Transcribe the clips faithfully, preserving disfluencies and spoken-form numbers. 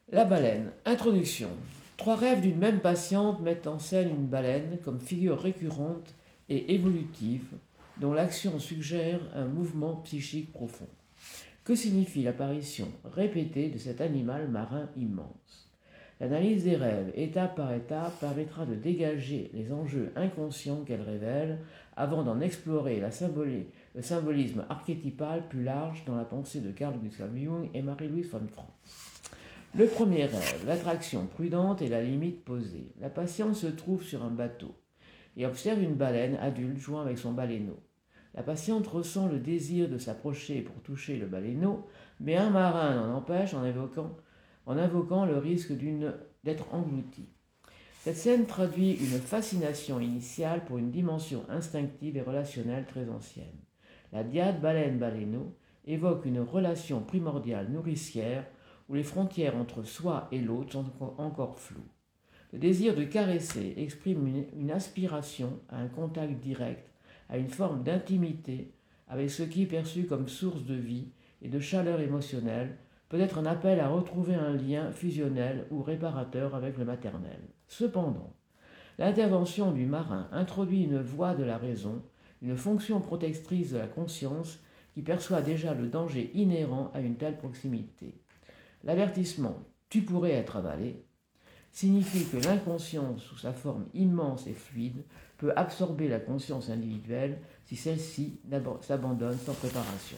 La baleine. Introduction. Trois rêves d'une même patiente mettent en scène une baleine comme figure récurrente et évolutive dont l'action suggère un mouvement psychique profond. Que signifie l'apparition répétée de cet animal marin immense? L'analyse des rêves, étape par étape, permettra de dégager les enjeux inconscients qu'elle révèle avant d'en explorer la symboli- le symbolisme archétypal plus large dans la pensée de Carl Gustav Jung et Marie-Louise von Franz. Le premier rêve, l'attraction prudente et la limite posée. La patiente se trouve sur un bateau et observe une baleine adulte jouant avec son baleineau. La patiente ressent le désir de s'approcher pour toucher le baleineau, mais un marin l'en empêche en invoquant, en invoquant le risque d'une, d'être englouti. Cette scène traduit une fascination initiale pour une dimension instinctive et relationnelle très ancienne. La diade baleine-baleineau évoque une relation primordiale nourricière où les frontières entre soi et l'autre sont encore floues. Le désir de caresser exprime une, une aspiration à un contact direct, à une forme d'intimité avec ce qui est perçu comme source de vie et de chaleur émotionnelle, peut être un appel à retrouver un lien fusionnel ou réparateur avec le maternel. Cependant, l'intervention du marin introduit une voie de la raison, une fonction protectrice de la conscience qui perçoit déjà le danger inhérent à une telle proximité. L'avertissement « tu pourrais être avalé » signifie que l'inconscient, sous sa forme immense et fluide, peut absorber la conscience individuelle si celle-ci s'abandonne sans préparation.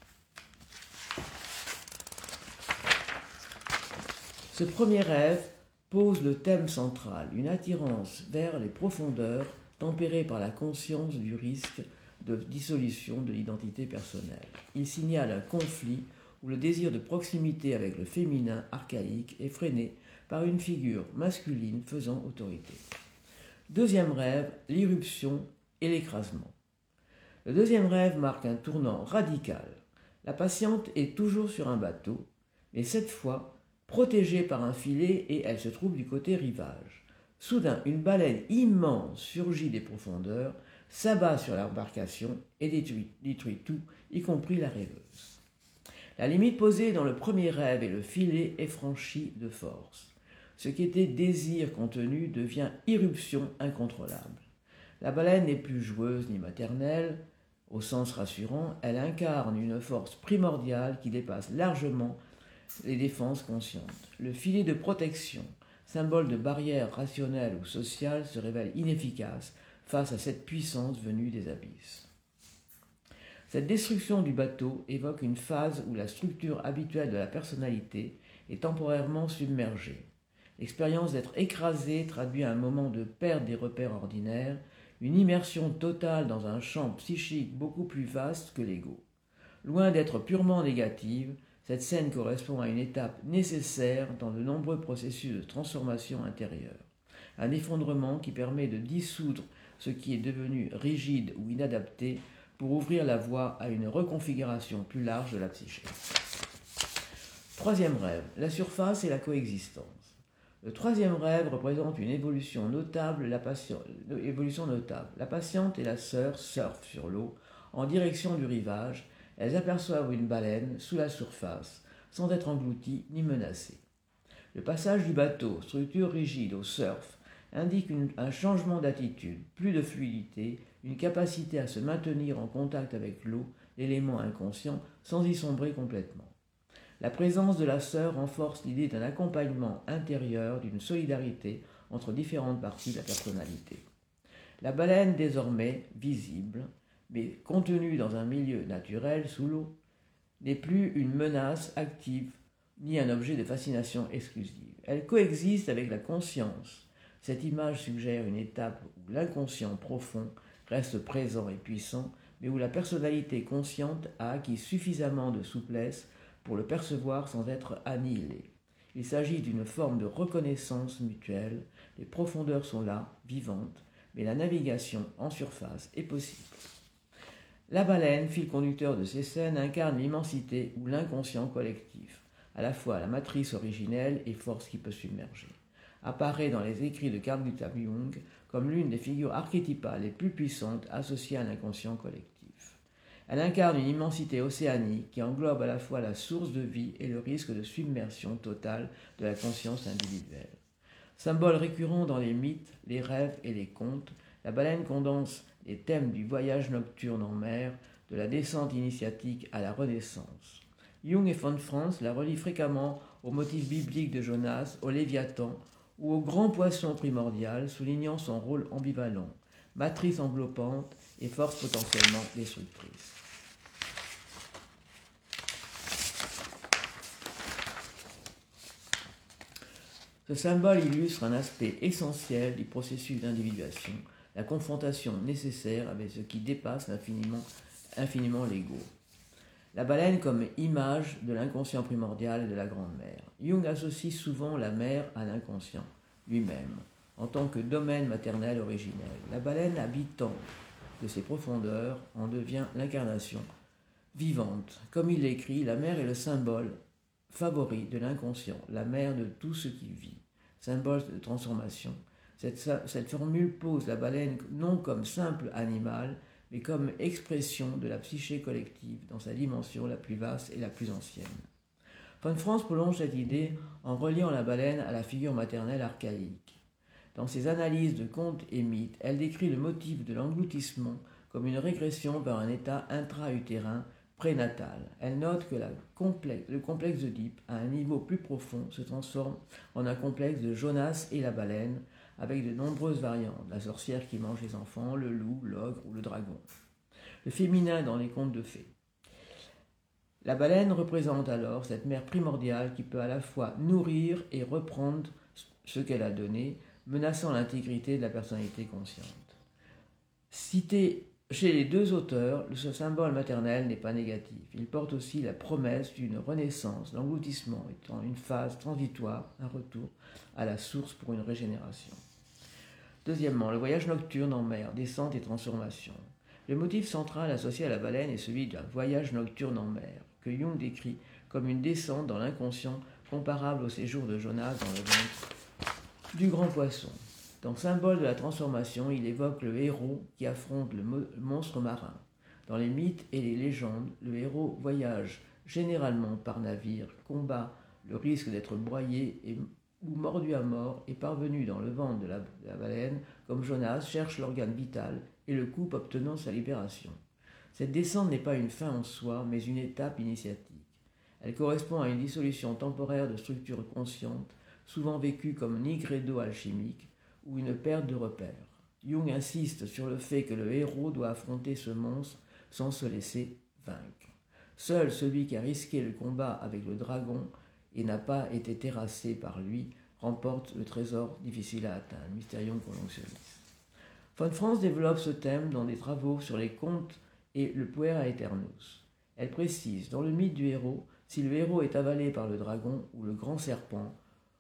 Ce premier rêve pose le thème central, une attirance vers les profondeurs tempérée par la conscience du risque de dissolution de l'identité personnelle. Il signale un conflit où le désir de proximité avec le féminin archaïque est freiné par une figure masculine faisant autorité. Deuxième rêve, l'irruption et l'écrasement. Le deuxième rêve marque un tournant radical. La patiente est toujours sur un bateau, mais cette fois protégée par un filet et elle se trouve du côté rivage. Soudain, une baleine immense surgit des profondeurs, s'abat sur l'embarcation et détruit, détruit tout, y compris la rêveuse. La limite posée dans le premier rêve et le filet est franchie de force. Ce qui était désir contenu devient irruption incontrôlable. La baleine n'est plus joueuse ni maternelle, au sens rassurant, elle incarne une force primordiale qui dépasse largement les défenses conscientes. Le filet de protection, symbole de barrière rationnelle ou sociale, se révèle inefficace face à cette puissance venue des abysses. Cette destruction du bateau évoque une phase où la structure habituelle de la personnalité est temporairement submergée. L'expérience d'être écrasé traduit un moment de perte des repères ordinaires, une immersion totale dans un champ psychique beaucoup plus vaste que l'ego. Loin d'être purement négative, cette scène correspond à une étape nécessaire dans de nombreux processus de transformation intérieure. Un effondrement qui permet de dissoudre ce qui est devenu rigide ou inadapté pour ouvrir la voie à une reconfiguration plus large de la psyché. Troisième rêve, la surface et la coexistence. Le troisième rêve représente une évolution notable, la patiente, évolution notable. La patiente et la sœur surfent sur l'eau en direction du rivage. Elles aperçoivent une baleine sous la surface, sans être englouties ni menacées. Le passage du bateau, structure rigide, au surf, indique une, un changement d'attitude, plus de fluidité, une capacité à se maintenir en contact avec l'eau, l'élément inconscient, sans y sombrer complètement. La présence de la sœur renforce l'idée d'un accompagnement intérieur, d'une solidarité entre différentes parties de la personnalité. La baleine, désormais visible, mais contenue dans un milieu naturel sous l'eau, n'est plus une menace active ni un objet de fascination exclusive. Elle coexiste avec la conscience. Cette image suggère une étape où l'inconscient profond reste présent et puissant, mais où la personnalité consciente a acquis suffisamment de souplesse pour le percevoir sans être annihilé. Il s'agit d'une forme de reconnaissance mutuelle. Les profondeurs sont là, vivantes, mais la navigation en surface est possible. La baleine, fil conducteur de ces scènes, incarne l'immensité ou l'inconscient collectif, à la fois la matrice originelle et force qui peut submerger. Apparaît dans les écrits de Carl Gustav Jung comme l'une des figures archétypales les plus puissantes associées à l'inconscient collectif. Elle incarne une immensité océanique qui englobe à la fois la source de vie et le risque de submersion totale de la conscience individuelle. Symbole récurrent dans les mythes, les rêves et les contes, la baleine condense les thèmes du voyage nocturne en mer, de la descente initiatique à la renaissance. Jung et von Franz la relient fréquemment au motif biblique de Jonas, au Léviathan ou au grand poisson primordial, soulignant son rôle ambivalent, matrice enveloppante et force potentiellement destructrice. Ce symbole illustre un aspect essentiel du processus d'individuation, la confrontation nécessaire avec ce qui dépasse infiniment, infiniment l'ego. La baleine comme image de l'inconscient primordial et de la grande mer. Jung associe souvent la mer à l'inconscient lui-même, en tant que domaine maternel originel. La baleine habitant de ses profondeurs en devient l'incarnation vivante. Comme il l'écrit, la mer est le symbole favori de l'inconscient, la mère de tout ce qui vit, symbole de transformation. Cette, cette formule pose la baleine non comme simple animal, mais comme expression de la psyché collective dans sa dimension la plus vaste et la plus ancienne. Von Franz prolonge cette idée en reliant la baleine à la figure maternelle archaïque. Dans ses analyses de contes et mythes, elle décrit le motif de l'engloutissement comme une régression vers un état intra-utérin prénatal. Elle note que la complexe, le complexe d'Oedipe, à un niveau plus profond, se transforme en un complexe de Jonas et la baleine, avec de nombreuses variantes, la sorcière qui mange les enfants, le loup, l'ogre ou le dragon. Le féminin dans les contes de fées. La baleine représente alors cette mère primordiale qui peut à la fois nourrir et reprendre ce qu'elle a donné, menaçant l'intégrité de la personnalité consciente. Cité chez les deux auteurs, ce symbole maternel n'est pas négatif. Il porte aussi la promesse d'une renaissance, l'engloutissement étant une phase transitoire, un retour à la source pour une régénération. Deuxièmement, le voyage nocturne en mer, descente et transformation. Le motif central associé à la baleine est celui d'un voyage nocturne en mer, que Jung décrit comme une descente dans l'inconscient comparable au séjour de Jonas dans le ventre du grand poisson. Dans Symbole de la transformation, il évoque le héros qui affronte le monstre marin. Dans les mythes et les légendes, le héros voyage généralement par navire, combat le risque d'être broyé et, ou mordu à mort et parvenu dans le ventre de la, de la baleine, comme Jonas cherche l'organe vital et le coupe obtenant sa libération. Cette descente n'est pas une fin en soi, mais une étape initiatique. Elle correspond à une dissolution temporaire de structures conscientes, souvent vécue comme nigredo alchimique, ou une perte de repères. Jung insiste sur le fait que le héros doit affronter ce monstre sans se laisser vaincre. Seul celui qui a risqué le combat avec le dragon et n'a pas été terrassé par lui remporte le trésor difficile à atteindre, Mysterium Conjunctionis. Von Franz développe ce thème dans des travaux sur les contes et le Puera Aeternus. Elle précise, dans le mythe du héros, si le héros est avalé par le dragon ou le grand serpent,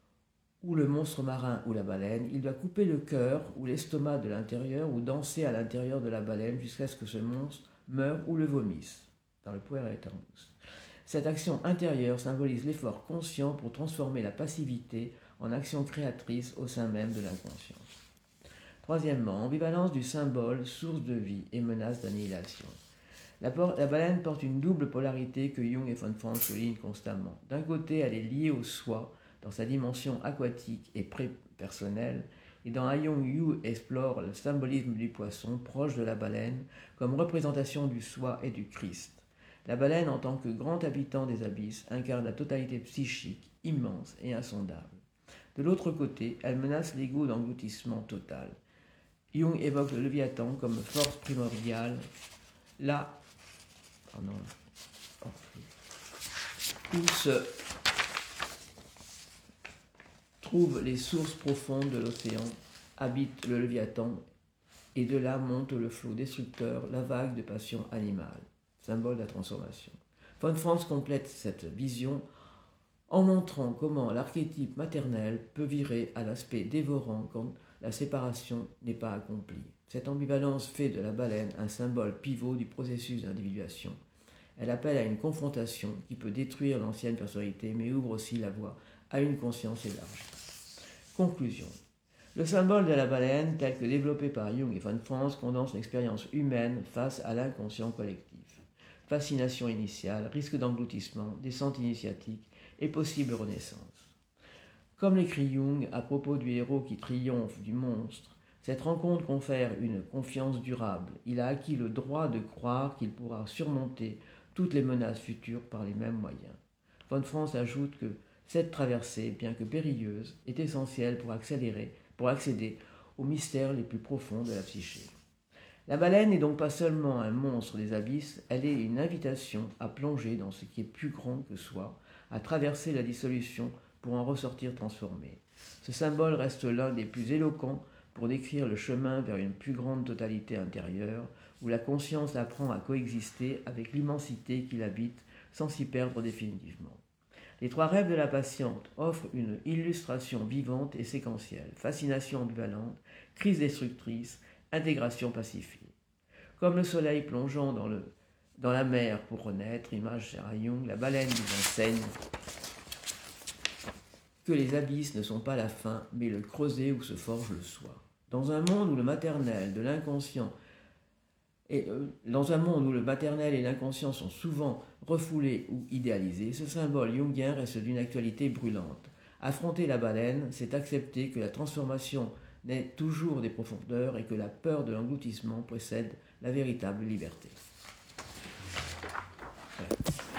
ou le monstre marin ou la baleine, il doit couper le cœur ou l'estomac de l'intérieur ou danser à l'intérieur de la baleine jusqu'à ce que ce monstre meure ou le vomisse, dans le Puera Aeternus. Cette action intérieure symbolise l'effort conscient pour transformer la passivité en action créatrice au sein même de l'inconscient. Troisièmement, ambivalence du symbole, source de vie et menace d'annihilation. La, por- la baleine porte une double polarité que Jung et von Franz soulignent constamment. D'un côté, elle est liée au soi, dans sa dimension aquatique et pré-personnelle, et dans Jung, Yu explore le symbolisme du poisson, proche de la baleine, comme représentation du soi et du Christ. La baleine, en tant que grand habitant des abysses, incarne la totalité psychique, immense et insondable. De l'autre côté, elle menace l'ego d'engloutissement total. Jung évoque le Léviathan comme force primordiale, là, pardon, où se trouvent les sources profondes de l'océan, habite le Léviathan, et de là monte le flot destructeur, la vague de passion animale, symbole de la transformation. Von Franz complète cette vision en montrant comment l'archétype maternel peut virer à l'aspect dévorant quand la séparation n'est pas accomplie. Cette ambivalence fait de la baleine un symbole pivot du processus d'individuation. Elle appelle à une confrontation qui peut détruire l'ancienne personnalité, mais ouvre aussi la voie à une conscience élargie. Conclusion. Le symbole de la baleine, tel que développé par Jung et von Franz, condense l'expérience humaine face à l'inconscient collectif. fascination initiale, risque d'engloutissement, descente initiatique et possible renaissance. Comme l'écrit Jung à propos du héros qui triomphe du monstre, cette rencontre confère une confiance durable. Il a acquis le droit de croire qu'il pourra surmonter toutes les menaces futures par les mêmes moyens. Von Franz ajoute que cette traversée, bien que périlleuse, est essentielle pour accélérer, pour accéder aux mystères les plus profonds de la psyché. La baleine n'est donc pas seulement un monstre des abysses, elle est une invitation à plonger dans ce qui est plus grand que soi, à traverser la dissolution pour en ressortir transformé. Ce symbole reste l'un des plus éloquents pour décrire le chemin vers une plus grande totalité intérieure, où la conscience apprend à coexister avec l'immensité qui l'habite sans s'y perdre définitivement. Les trois rêves de la patiente offrent une illustration vivante et séquentielle, fascination ambivalente, crise destructrice, intégration pacifiée. Comme le soleil plongeant dans, le, dans la mer pour renaître, image chère à Jung, la baleine nous enseigne que les abysses ne sont pas la fin, mais le creuset où se forge le soi. Dans un monde où le maternel de l'inconscient et euh, dans un monde où le maternel et l'inconscient sont souvent refoulés ou idéalisés, ce symbole jungien reste d'une actualité brûlante. Affronter la baleine, c'est accepter que la transformation naît toujours des profondeurs et que la peur de l'engloutissement précède la véritable liberté. Voilà.